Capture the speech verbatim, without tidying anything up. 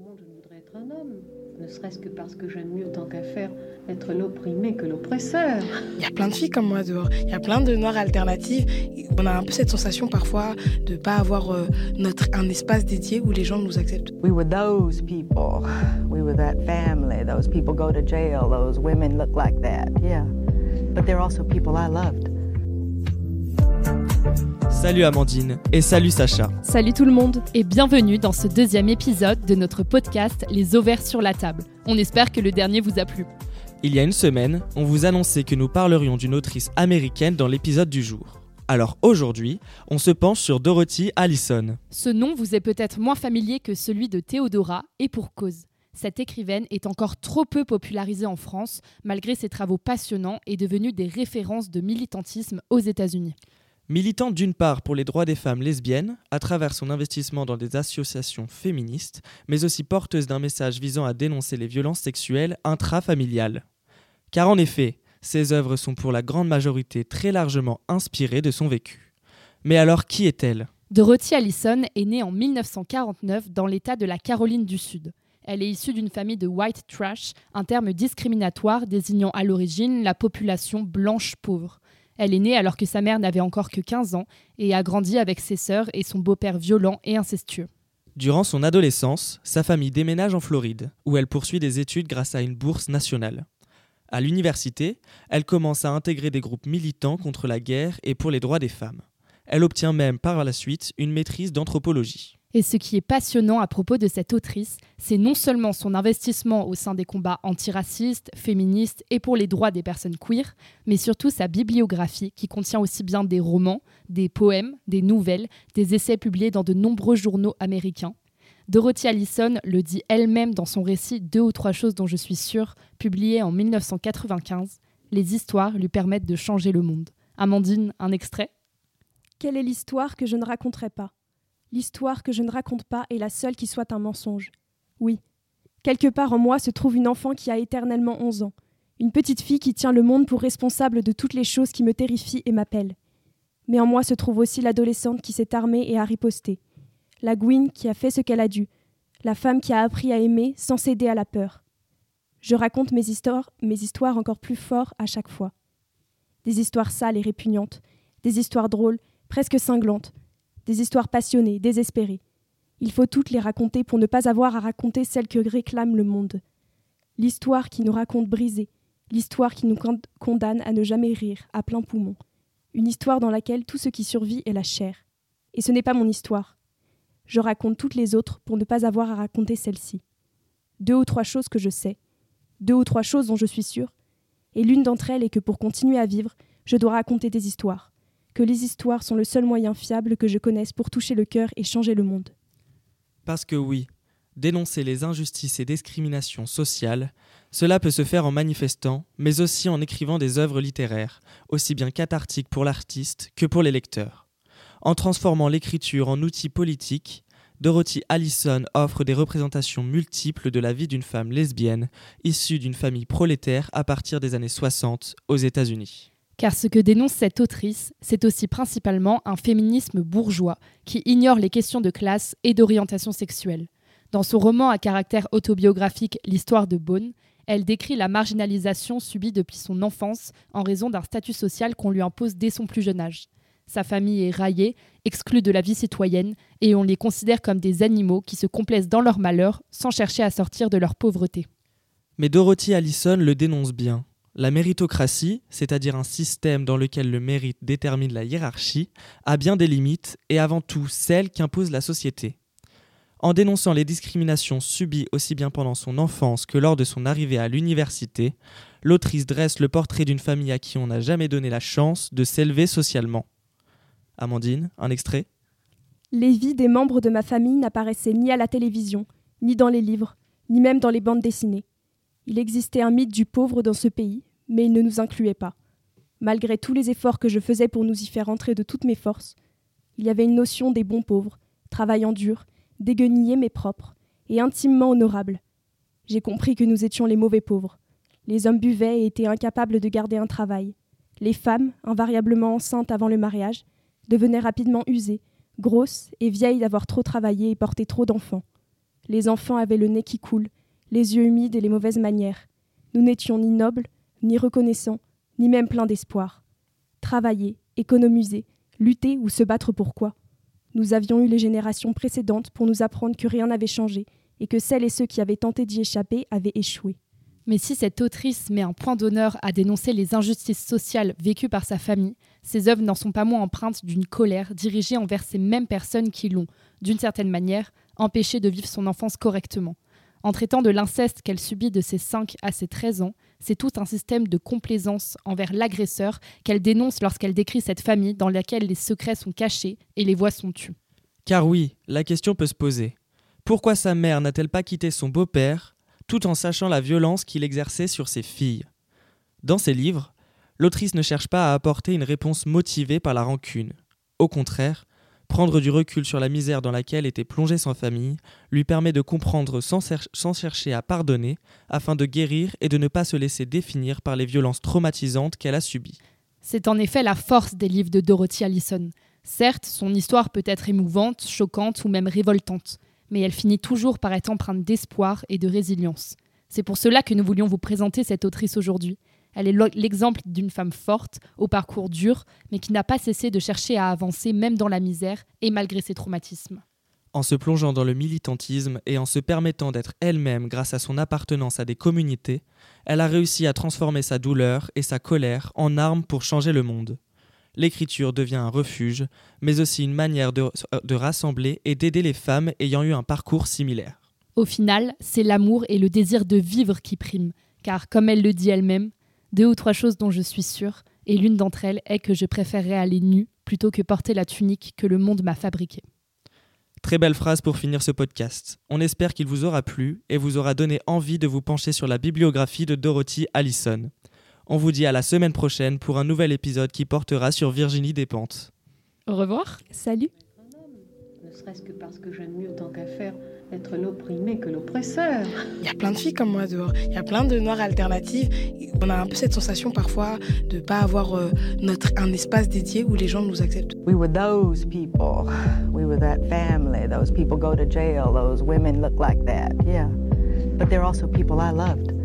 monde, je voudrais être un homme, ne serait-ce que parce que j'aime mieux tant qu'à faire être l'opprimé que l'oppresseur. Il y a plein de filles comme moi dehors, il y a plein de noirs alternatives. On a un peu cette sensation parfois de ne pas avoir euh, notre, un espace dédié où les gens nous acceptent. We were those people, we were that family, those people go to jail, those women look like that, yeah. But they're also people I loved. Salut Amandine et salut Sacha. Salut tout le monde et bienvenue dans ce deuxième épisode de notre podcast Les ovaires sur la table. On espère que le dernier vous a plu. Il y a une semaine, on vous annonçait que nous parlerions d'une autrice américaine dans l'épisode du jour. Alors aujourd'hui, on se penche sur Dorothy Allison. Ce nom vous est peut-être moins familier que celui de Théodora et pour cause. Cette écrivaine est encore trop peu popularisée en France, malgré ses travaux passionnants et devenue des références de militantisme aux États-Unis. Militante d'une part pour les droits des femmes lesbiennes, à travers son investissement dans des associations féministes, mais aussi porteuse d'un message visant à dénoncer les violences sexuelles intrafamiliales. Car en effet, ses œuvres sont pour la grande majorité très largement inspirées de son vécu. Mais alors qui est-elle ? Dorothy Allison est née en dix-neuf cent quarante-neuf dans l'État de la Caroline du Sud. Elle est issue d'une famille de white trash, un terme discriminatoire désignant à l'origine la population blanche pauvre. Elle est née alors que sa mère n'avait encore que quinze ans et a grandi avec ses sœurs et son beau-père violent et incestueux. Durant son adolescence, sa famille déménage en Floride, où elle poursuit des études grâce à une bourse nationale. À l'université, elle commence à intégrer des groupes militants contre la guerre et pour les droits des femmes. Elle obtient même par la suite une maîtrise d'anthropologie. Et ce qui est passionnant à propos de cette autrice, c'est non seulement son investissement au sein des combats antiracistes, féministes et pour les droits des personnes queer, mais surtout sa bibliographie qui contient aussi bien des romans, des poèmes, des nouvelles, des essais publiés dans de nombreux journaux américains. Dorothy Allison le dit elle-même dans son récit « Deux ou trois choses dont je suis sûre », publié en dix-neuf cent quatre-vingt-quinze. Les histoires lui permettent de changer le monde. Amandine, un extrait ? Quelle est l'histoire que je ne raconterai pas ? L'histoire que je ne raconte pas est la seule qui soit un mensonge. Oui, quelque part en moi se trouve une enfant qui a éternellement onze ans, une petite fille qui tient le monde pour responsable de toutes les choses qui me terrifient et m'appellent. Mais en moi se trouve aussi l'adolescente qui s'est armée et a riposté, la Gwyn qui a fait ce qu'elle a dû, la femme qui a appris à aimer sans céder à la peur. Je raconte mes histoires, mes histoires encore plus fortes à chaque fois. Des histoires sales et répugnantes, des histoires drôles, presque cinglantes, des histoires passionnées, désespérées. Il faut toutes les raconter pour ne pas avoir à raconter celles que réclame le monde. L'histoire qui nous raconte briser, l'histoire qui nous condamne à ne jamais rire, à plein poumon. Une histoire dans laquelle tout ce qui survit est la chair. Et ce n'est pas mon histoire. Je raconte toutes les autres pour ne pas avoir à raconter celle-ci. Deux ou trois choses que je sais, deux ou trois choses dont je suis sûre, et l'une d'entre elles est que pour continuer à vivre, je dois raconter des histoires. Que les histoires sont le seul moyen fiable que je connaisse pour toucher le cœur et changer le monde. Parce que oui, dénoncer les injustices et discriminations sociales, cela peut se faire en manifestant, mais aussi en écrivant des œuvres littéraires, aussi bien cathartiques pour l'artiste que pour les lecteurs. En transformant l'écriture en outil politique, Dorothy Allison offre des représentations multiples de la vie d'une femme lesbienne, issue d'une famille prolétaire à partir des années soixante aux États-Unis. Car ce que dénonce cette autrice, c'est aussi principalement un féminisme bourgeois qui ignore les questions de classe et d'orientation sexuelle. Dans son roman à caractère autobiographique « L'histoire de Beaune », elle décrit la marginalisation subie depuis son enfance en raison d'un statut social qu'on lui impose dès son plus jeune âge. Sa famille est raillée, exclue de la vie citoyenne, et on les considère comme des animaux qui se complaisent dans leur malheur sans chercher à sortir de leur pauvreté. Mais Dorothy Allison le dénonce bien. La méritocratie, c'est-à-dire un système dans lequel le mérite détermine la hiérarchie, a bien des limites et avant tout celles qu'impose la société. En dénonçant les discriminations subies aussi bien pendant son enfance que lors de son arrivée à l'université, l'autrice dresse le portrait d'une famille à qui on n'a jamais donné la chance de s'élever socialement. Amandine, un extrait ? Les vies des membres de ma famille n'apparaissaient ni à la télévision, ni dans les livres, ni même dans les bandes dessinées. Il existait un mythe du pauvre dans ce pays, mais il ne nous incluait pas. Malgré tous les efforts que je faisais pour nous y faire entrer de toutes mes forces, il y avait une notion des bons pauvres, travaillant dur, déguenillés mais propres, et intimement honorables. J'ai compris que nous étions les mauvais pauvres. Les hommes buvaient et étaient incapables de garder un travail. Les femmes, invariablement enceintes avant le mariage, devenaient rapidement usées, grosses et vieilles d'avoir trop travaillé et porté trop d'enfants. Les enfants avaient le nez qui coule, les yeux humides et les mauvaises manières. Nous n'étions ni nobles, ni reconnaissants, ni même pleins d'espoir. Travailler, économiser, lutter ou se battre pour quoi ? Nous avions eu les générations précédentes pour nous apprendre que rien n'avait changé et que celles et ceux qui avaient tenté d'y échapper avaient échoué. Mais si cette autrice met un point d'honneur à dénoncer les injustices sociales vécues par sa famille, ses œuvres n'en sont pas moins empreintes d'une colère dirigée envers ces mêmes personnes qui l'ont, d'une certaine manière, empêchée de vivre son enfance correctement. En traitant de l'inceste qu'elle subit de ses cinq à ses treize ans, c'est tout un système de complaisance envers l'agresseur qu'elle dénonce lorsqu'elle décrit cette famille dans laquelle les secrets sont cachés et les voix sont tues. Car oui, la question peut se poser. Pourquoi sa mère n'a-t-elle pas quitté son beau-père, tout en sachant la violence qu'il exerçait sur ses filles ? Dans ses livres, l'autrice ne cherche pas à apporter une réponse motivée par la rancune. Au contraire, prendre du recul sur la misère dans laquelle était plongée sa famille lui permet de comprendre sans, cer- sans chercher à pardonner, afin de guérir et de ne pas se laisser définir par les violences traumatisantes qu'elle a subies. C'est en effet la force des livres de Dorothy Allison. Certes, son histoire peut être émouvante, choquante ou même révoltante, mais elle finit toujours par être empreinte d'espoir et de résilience. C'est pour cela que nous voulions vous présenter cette autrice aujourd'hui. Elle est l'exemple d'une femme forte, au parcours dur, mais qui n'a pas cessé de chercher à avancer même dans la misère et malgré ses traumatismes. En se plongeant dans le militantisme et en se permettant d'être elle-même grâce à son appartenance à des communautés, elle a réussi à transformer sa douleur et sa colère en armes pour changer le monde. L'écriture devient un refuge, mais aussi une manière de, de rassembler et d'aider les femmes ayant eu un parcours similaire. Au final, c'est l'amour et le désir de vivre qui priment, car comme elle le dit elle-même, deux ou trois choses dont je suis sûre, et l'une d'entre elles est que je préférerais aller nue plutôt que porter la tunique que le monde m'a fabriquée. Très belle phrase pour finir ce podcast. On espère qu'il vous aura plu et vous aura donné envie de vous pencher sur la bibliographie de Dorothy Allison. On vous dit à la semaine prochaine pour un nouvel épisode qui portera sur Virginie Despentes. Au revoir. Salut. Ne serait-ce que parce que j'aime mieux tant qu'à faire être l'opprimé que l'oppresseur. Il y a plein de filles comme moi dehors. Il y a plein de noirs alternatives. On a un peu cette sensation parfois de ne pas avoir euh, notre, un espace dédié où les gens nous acceptent. We were those people. We were that family. Those people go to jail. Those women look like that. Yeah. But they're also people I loved.